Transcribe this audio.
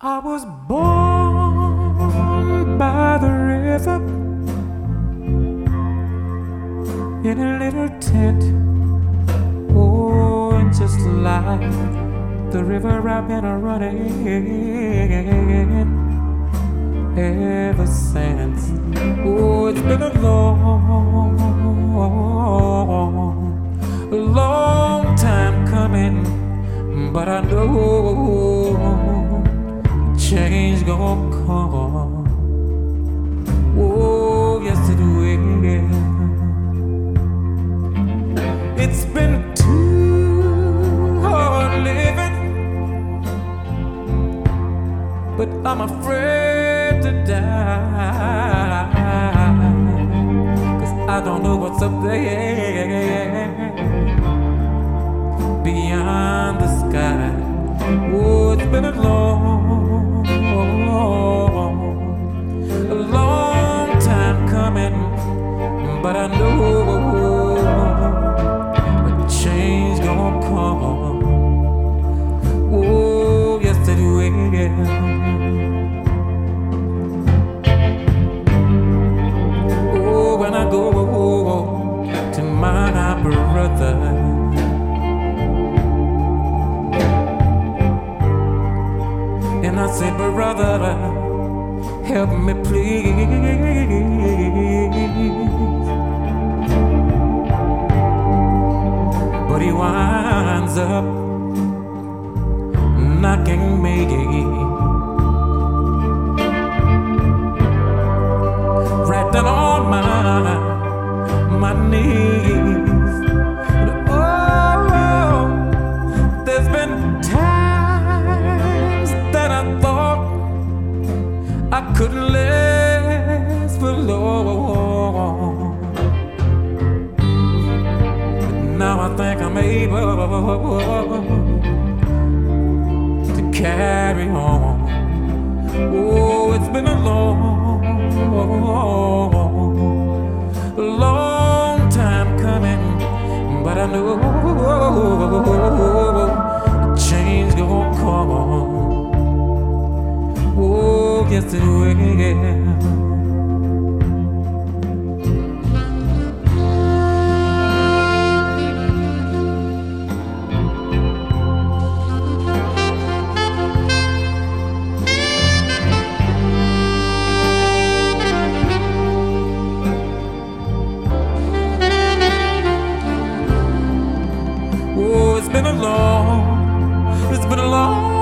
I was born by the river in a little tent. Oh, and just like the river I've been running ever since. Oh, it's been a long time coming, but I know change gon' come. Oh, yes it will. It's been too hard living, but I'm afraid to die, 'cause I don't know what's up there beyond the sky. Oh, it's been a long time coming, but I know a change gon' come. Oh, yes it will. Oh, when I go to my brother, and I say, brother, help me please. But he winds up knocking me right down on my knees. Oh, there's been times that I thought I couldn't last for long, but now I think I'm able to carry on. Oh, it's been a long time coming, but I know a change gon' come. Oh, yes it will. Oh, it's been a long